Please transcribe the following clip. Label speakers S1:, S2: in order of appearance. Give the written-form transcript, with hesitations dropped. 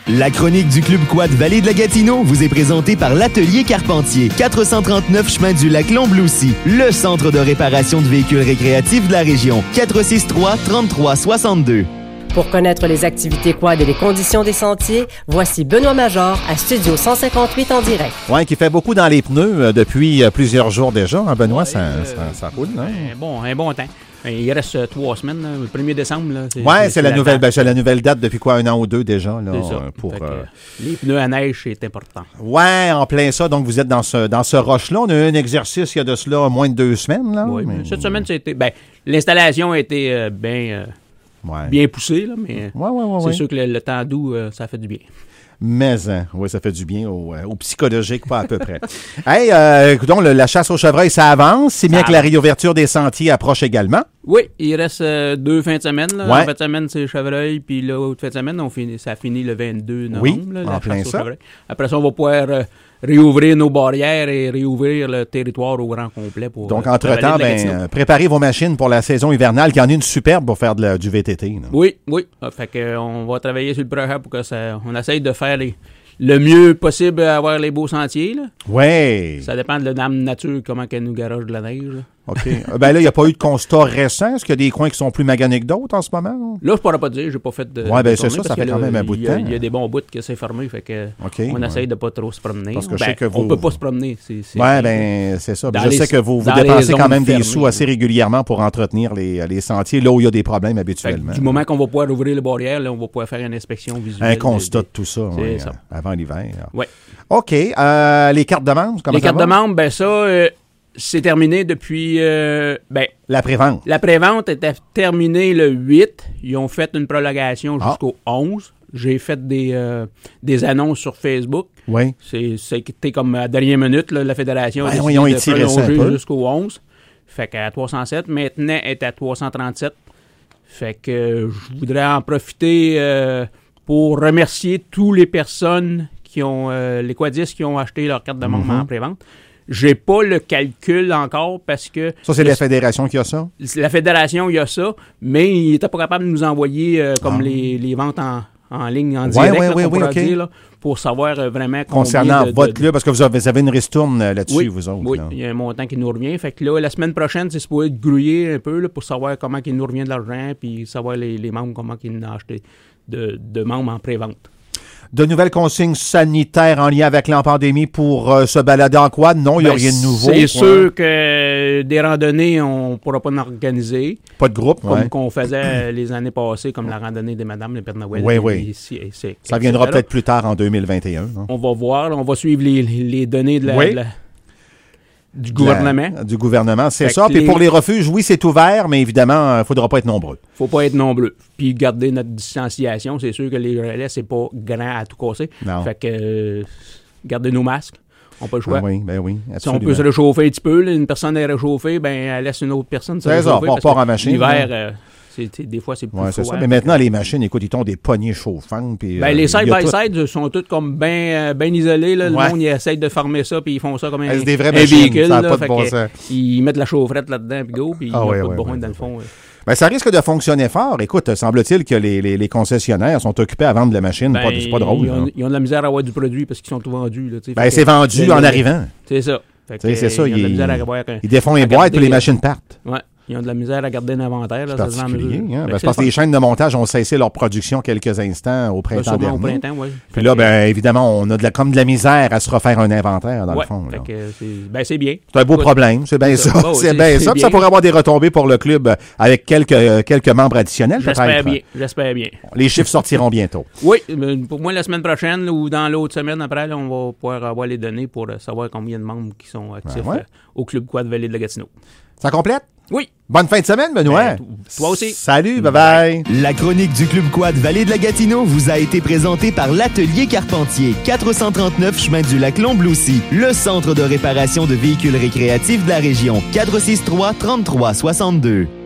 S1: La chronique du Club Quad Vallée de la Gatineau vous est présentée par l'Atelier Carpentier, 439 chemin du lac Lombloussy, le centre de réparation de véhicules récréatifs de la région, 463-3362.
S2: Pour connaître les activités quad et les conditions des sentiers, voici Benoît Major à Studio 158 en direct.
S3: Oui, qui fait beaucoup dans les pneus depuis plusieurs jours déjà. Hein, Benoît, ouais, ça roule, non?
S4: Un bon temps. Il reste 3 semaines, là, le 1er décembre.
S3: Oui, c'est la nouvelle date depuis quoi, 1 an ou 2 déjà. Là,
S4: c'est ça. Les pneus à neige, c'est important.
S3: Oui, en plein ça. Donc, vous êtes dans ce rush-là. On a eu un exercice il y a de cela moins de 2 semaines. Là,
S4: oui, mais cette semaine, c'était l'installation a été bien poussée, là, mais c'est sûr que le temps doux, ça fait du bien.
S3: Mais, oui, ça fait du bien au psychologique, pas à peu près. Hey, écoutons, la chasse aux chevreuils, ça avance. C'est bien que la réouverture des sentiers approche également.
S4: Oui, il reste 2 fins de semaine. Là.
S3: Ouais.
S4: En fin de semaine, c'est chevreuil, puis l'autre fin de semaine, ça finit le 22 novembre.
S3: Oui,
S4: là,
S3: en plein ça.
S4: Après ça, on va pouvoir réouvrir nos barrières et réouvrir le territoire au grand complet.
S3: Donc, entre-temps, préparez vos machines pour la saison hivernale, qui en est une superbe pour faire du VTT. Là.
S4: Oui. Fait qu'on va travailler sur le projet pour que on essaye de faire le mieux possible à avoir les beaux sentiers.
S3: Oui.
S4: Ça dépend de la dame nature, comment qu'elle nous garage de la neige. Là.
S3: OK. Là, il n'y a pas eu de constat récent. Est-ce qu'il y a des coins qui sont plus maganés que d'autres en ce moment?
S4: Là, je ne pourrais pas dire. Je n'ai pas fait de.
S3: Oui, c'est ça fait quand même un bout de temps.
S4: Il y a des bons bouts que c'est fermé. Fait que on essaye de ne pas trop se promener.
S3: Parce que je sais que
S4: on ne peut pas se promener.
S3: Oui, c'est ça. Je sais que vous dépensez quand même des sous assez régulièrement pour entretenir les sentiers là où il y a des problèmes habituellement.
S4: Du moment qu'on va pouvoir ouvrir les barrières, là, on va pouvoir faire une inspection visuelle.
S3: Un constat de tout ça, avant l'hiver.
S4: Oui.
S3: OK. Les cartes de membres, comment ça va?
S4: Les cartes de membres, c'est terminé depuis...
S3: la prévente.
S4: La prévente était terminée le 8. Ils ont fait une prolongation jusqu'au 11. J'ai fait des annonces sur Facebook.
S3: Oui.
S4: C'était comme à la dernière minute, là, la fédération a décidé de prolonger jusqu'au 11. Fait qu'à 307. Maintenant, elle est à 337. Fait que je voudrais en profiter pour remercier toutes les personnes qui ont... les quadistes qui ont acheté leur carte de membre en prévente. J'ai pas le calcul encore parce que...
S3: Ça, c'est la fédération qui a ça?
S4: La fédération, il y a ça, mais il n'était pas capable de nous envoyer les ventes en ligne, en direct, dire, là, pour savoir vraiment
S3: concernant votre club, parce que vous avez une ristourne là-dessus, vous autres.
S4: Oui,
S3: là.
S4: il y a un montant qui nous revient. Fait que là, la semaine prochaine, c'est supposé être grouillé un peu là, pour savoir comment il nous revient de l'argent, puis savoir les membres, comment ils nous ont acheté de membres en pré-vente.
S3: De nouvelles consignes sanitaires en lien avec la pandémie pour se balader en quad? Non, il n'y a rien de nouveau.
S4: C'est sûr que des randonnées, on ne pourra pas en organiser.
S3: Pas de groupe,
S4: comme qu'on faisait les années passées, comme la randonnée des Madames, le Père Noël.
S3: Oui. Ça viendra peut-être plus tard en 2021. Hein?
S4: On va voir, on va suivre les données du gouvernement.
S3: Du gouvernement, c'est ça. Puis pour les refuges, oui, c'est ouvert, mais évidemment, il ne faudra pas être nombreux.
S4: Il ne faut pas être nombreux. Puis garder notre distanciation. C'est sûr que les relais, c'est pas grand à tout casser.
S3: Non.
S4: Fait que garder nos masques. On peut le choix.
S3: Ben oui, absolument.
S4: Si on peut se réchauffer un petit peu, là, une personne est réchauffée, elle laisse une autre personne se réchauffer.
S3: C'est ça, pas en machine.
S4: L'hiver, des fois, c'est plus chaud.
S3: C'est ça. Mais maintenant, les machines, écoute, ils ont des poignées chauffantes. Puis,
S4: les side-by-side sont toutes comme bien isolés. Là. Le monde, ils essayent de fermer ça, puis ils font ça comme un véhicule.
S3: Ça n'a pas de bon sens.
S4: Ils mettent la chaufferette là-dedans, puis go, puis ils mettent pas de besoin dans le fond.
S3: Ça risque de fonctionner fort. Écoute, semble-t-il que les concessionnaires sont occupés à vendre la machine. C'est pas drôle.
S4: Ils ont de la misère à avoir du produit parce qu'ils sont tout vendus. Là,
S3: c'est vendu en arrivant.
S4: C'est ça.
S3: C'est ça. Ils défont
S4: les
S3: boîtes et les machines partent.
S4: Ouais. Ils ont de la misère à garder l'inventaire.
S3: C'est particulier. C'est parce que les chaînes de montage ont cessé leur production quelques instants au printemps dernier.
S4: Au printemps, oui.
S3: Puis là, évidemment, on a de la misère à se refaire un inventaire, dans le fond.
S4: C'est bien.
S3: C'est un beau problème. C'est bien ça. C'est bien ça. Puis ça pourrait avoir des retombées pour le club avec quelques membres additionnels,
S4: J'espère bien.
S3: Les chiffres sortiront bientôt.
S4: Oui. Pour moi, la semaine prochaine ou dans l'autre semaine après, là, on va pouvoir avoir les données pour savoir combien de membres qui sont actifs au Club Quad Vallée de la Gatineau.
S3: Ça complète?
S4: Oui.
S3: Bonne fin de semaine, Benoît.
S4: Toi aussi.
S3: Salut, bye-bye.
S1: La chronique du Club Quad Vallée de la Gatineau vous a été présentée par l'Atelier Carpentier, 439 chemin du lac Lombloussy, le centre de réparation de véhicules récréatifs de la région, 463-3362.